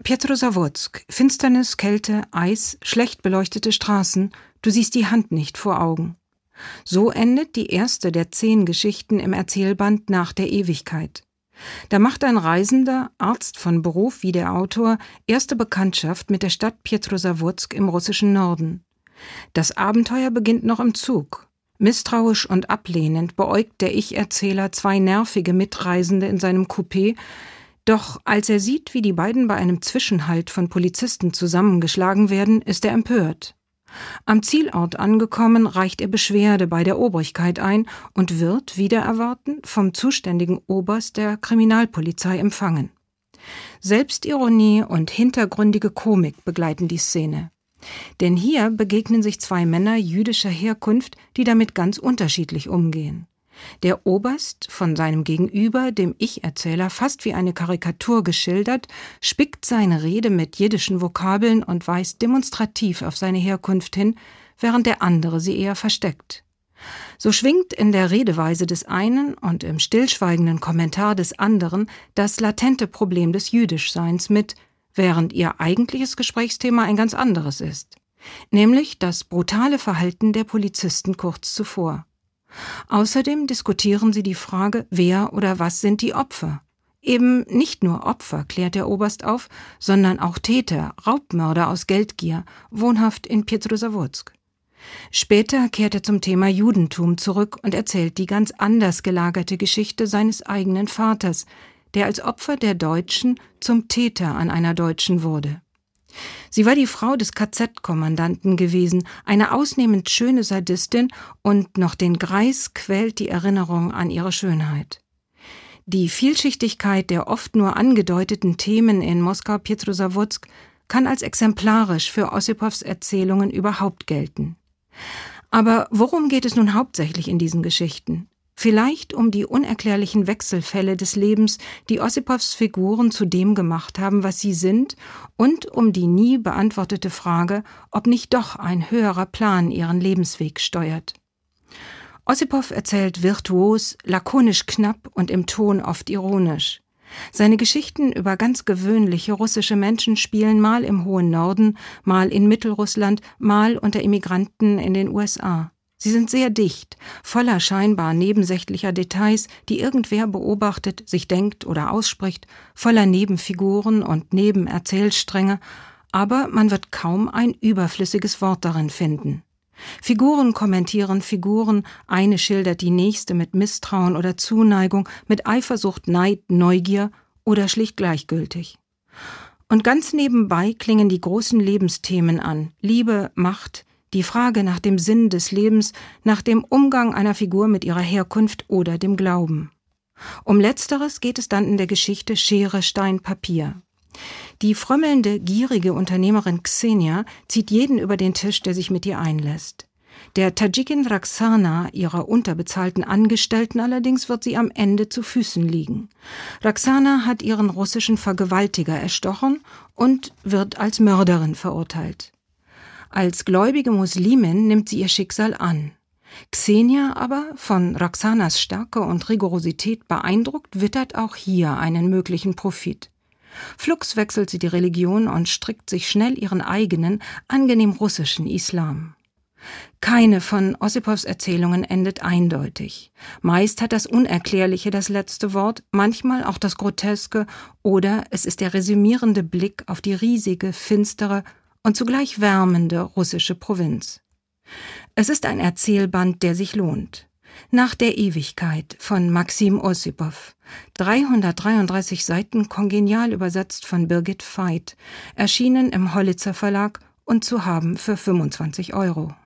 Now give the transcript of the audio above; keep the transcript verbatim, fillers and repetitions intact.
Pietrozavodsk, Finsternis, Kälte, Eis, schlecht beleuchtete Straßen, du siehst die Hand nicht vor Augen. So endet die erste der zehn Geschichten im Erzählband Nach der Ewigkeit. Da macht ein Reisender, Arzt von Beruf wie der Autor, erste Bekanntschaft mit der Stadt Pietrozavodsk im russischen Norden. Das Abenteuer beginnt noch im Zug. Misstrauisch und ablehnend beäugt der Ich-Erzähler zwei nervige Mitreisende in seinem Coupé, doch als er sieht, wie die beiden bei einem Zwischenhalt von Polizisten zusammengeschlagen werden, ist er empört. Am Zielort angekommen, reicht er Beschwerde bei der Obrigkeit ein und wird, wider Erwarten, vom zuständigen Oberst der Kriminalpolizei empfangen. Selbstironie und hintergründige Komik begleiten die Szene. Denn hier begegnen sich zwei Männer jüdischer Herkunft, die damit ganz unterschiedlich umgehen. Der Oberst, von seinem Gegenüber, dem Ich-Erzähler, fast wie eine Karikatur geschildert, spickt seine Rede mit jiddischen Vokabeln und weist demonstrativ auf seine Herkunft hin, während der andere sie eher versteckt. So schwingt in der Redeweise des einen und im stillschweigenden Kommentar des anderen das latente Problem des Jüdischseins mit, während ihr eigentliches Gesprächsthema ein ganz anderes ist, nämlich das brutale Verhalten der Polizisten kurz zuvor. Außerdem diskutieren sie die Frage, wer oder was sind die Opfer. Eben nicht nur Opfer, klärt der Oberst auf, sondern auch Täter, Raubmörder aus Geldgier, wohnhaft in Pietrozavodsk. Später kehrt er zum Thema Judentum zurück und erzählt die ganz anders gelagerte Geschichte seines eigenen Vaters, der als Opfer der Deutschen zum Täter an einer Deutschen wurde. Sie war die Frau des K Z-Kommandanten gewesen, eine ausnehmend schöne Sadistin, und noch den Greis quält die Erinnerung an ihre Schönheit. Die Vielschichtigkeit der oft nur angedeuteten Themen in Moskau-Pietrozavodsk kann als exemplarisch für Ossipows Erzählungen überhaupt gelten. Aber worum geht es nun hauptsächlich in diesen Geschichten? Vielleicht um die unerklärlichen Wechselfälle des Lebens, die Ossipows Figuren zu dem gemacht haben, was sie sind, und um die nie beantwortete Frage, ob nicht doch ein höherer Plan ihren Lebensweg steuert. Ossipow erzählt virtuos, lakonisch knapp und im Ton oft ironisch. Seine Geschichten über ganz gewöhnliche russische Menschen spielen mal im hohen Norden, mal in Mittelrussland, mal unter Immigranten in den U S A. Sie sind sehr dicht, voller scheinbar nebensächlicher Details, die irgendwer beobachtet, sich denkt oder ausspricht, voller Nebenfiguren und Nebenerzählstränge, aber man wird kaum ein überflüssiges Wort darin finden. Figuren kommentieren Figuren, eine schildert die nächste mit Misstrauen oder Zuneigung, mit Eifersucht, Neid, Neugier oder schlicht gleichgültig. Und ganz nebenbei klingen die großen Lebensthemen an: Liebe, Macht, die Frage nach dem Sinn des Lebens, nach dem Umgang einer Figur mit ihrer Herkunft oder dem Glauben. Um Letzteres geht es dann in der Geschichte Schere, Stein, Papier. Die frömmelnde, gierige Unternehmerin Ksenia zieht jeden über den Tisch, der sich mit ihr einlässt. Der Tadschikin Roxana, ihrer unterbezahlten Angestellten allerdings, wird sie am Ende zu Füßen liegen. Roxana hat ihren russischen Vergewaltiger erstochen und wird als Mörderin verurteilt. Als gläubige Muslimin nimmt sie ihr Schicksal an. Ksenia aber, von Roxanas Stärke und Rigorosität beeindruckt, wittert auch hier einen möglichen Profit. Flugs wechselt sie die Religion und strickt sich schnell ihren eigenen, angenehm russischen Islam. Keine von Ossipows Erzählungen endet eindeutig. Meist hat das Unerklärliche das letzte Wort, manchmal auch das Groteske, oder es ist der resümierende Blick auf die riesige, finstere und zugleich wärmende russische Provinz. Es ist ein Erzählband, der sich lohnt. Nach der Ewigkeit von Maxim Ossipow. dreihundertdreiunddreißig Seiten, kongenial übersetzt von Birgit Veit. Erschienen im Hollitzer Verlag und zu haben für fünfundzwanzig Euro.